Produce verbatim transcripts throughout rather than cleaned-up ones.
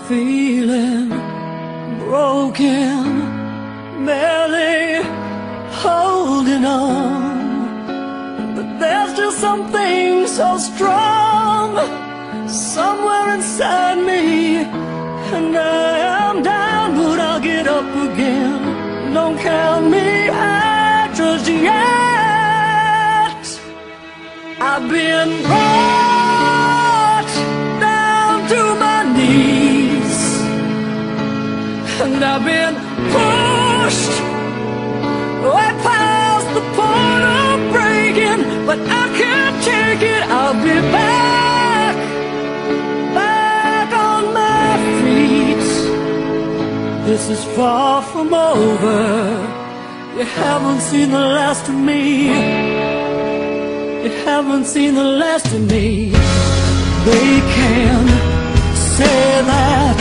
feeling broken, barely holding on. But there's just something so strong somewhere inside me, and I am down, but I'll get up again. Don't count me out just yet. I've been brought down to my knees, and I've been pushed way past the point of breaking, but I can't take it. I'll be back, back on my feet. This is far from over. You haven't seen the last of me. You haven't seen the last of me. They can say that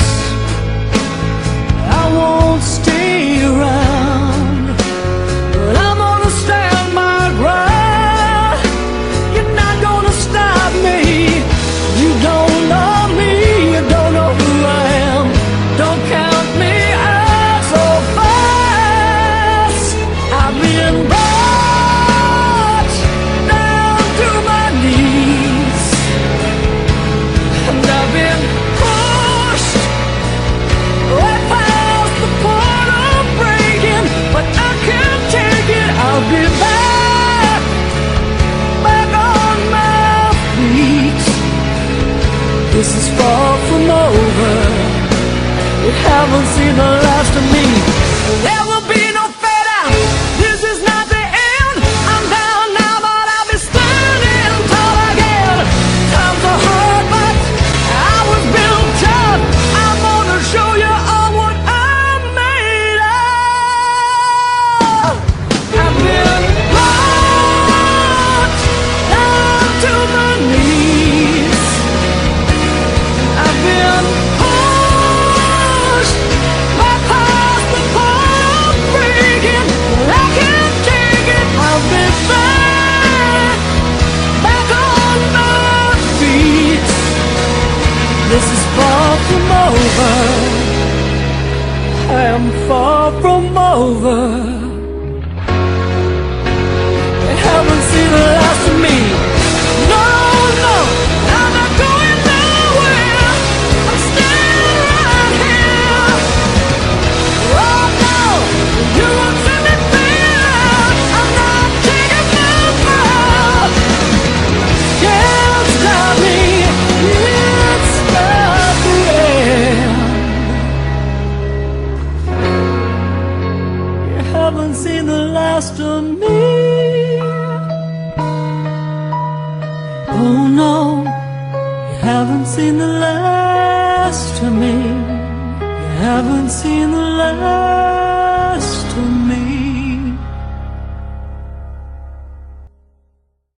I won't stay around, but I'm gonna stand my ground. You're not gonna stop me. You don't know me, you don't know who I am. Don't count me out so fast. I've been brought down to my knees, and I've been pushed way past the point of breaking, but I can't take it. I'll be back, back on my feet. This is far from over. You haven't seen the last of me. There will be no fade out. This is not the end. I'm down now, but I'll be standing tall again. Times are hard, but I was built tough. I'm gonna show you all what I'm made of. I've been brought down to my knees. I've been pushed way past the point of breaking, but I can't take it. I'll be back, back on my feet. This is far from over. I am far from over. They haven't seen the last of me. No, no, I'm not going nowhere. I'm staying right here. Oh no, you won't see me there. I'm not taking my breath. Can't stop me. It's not the end. You haven't seen the last of me. Oh no, you haven't seen the last of me. You haven't seen the last